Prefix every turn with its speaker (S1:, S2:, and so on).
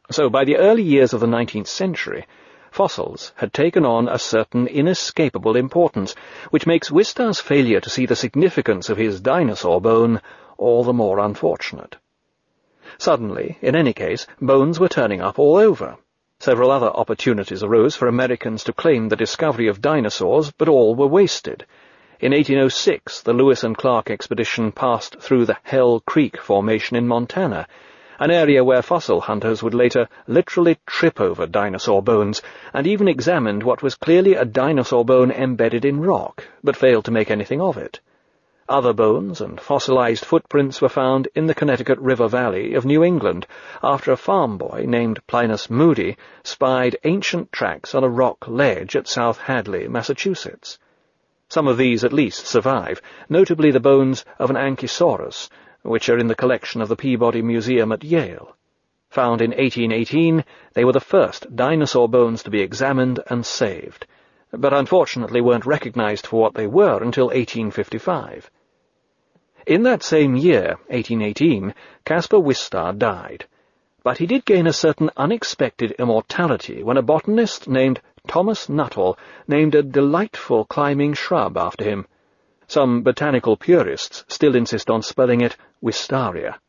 S1: So by the early years of the 19th century, fossils had taken on a certain inescapable importance, which makes Wistar's failure to see the significance of his dinosaur bone all the more unfortunate. Suddenly, in any case, bones were turning up all over. Several other opportunities arose for Americans to claim the discovery of dinosaurs, but all were wasted. In 1806, the Lewis and Clark expedition passed through the Hell Creek Formation in Montana, an area where fossil hunters would later literally trip over dinosaur bones, and even examined what was clearly a dinosaur bone embedded in rock, but failed to make anything of it. Other bones and fossilized footprints were found in the Connecticut River Valley of New England, after a farm boy named Plinus Moody spied ancient tracks on a rock ledge at South Hadley, Massachusetts. Some of these at least survive, notably the bones of an Ankylosaurus, which are in the collection of the Peabody Museum at Yale. Found in 1818, they were the first dinosaur bones to be examined and saved, but unfortunately weren't recognized for what they were until 1855. In that same year, 1818, Caspar Wistar died, but he did gain a certain unexpected immortality when a botanist named Thomas Nuttall named a delightful climbing shrub after him. Some botanical purists still insist on spelling it Wistaria.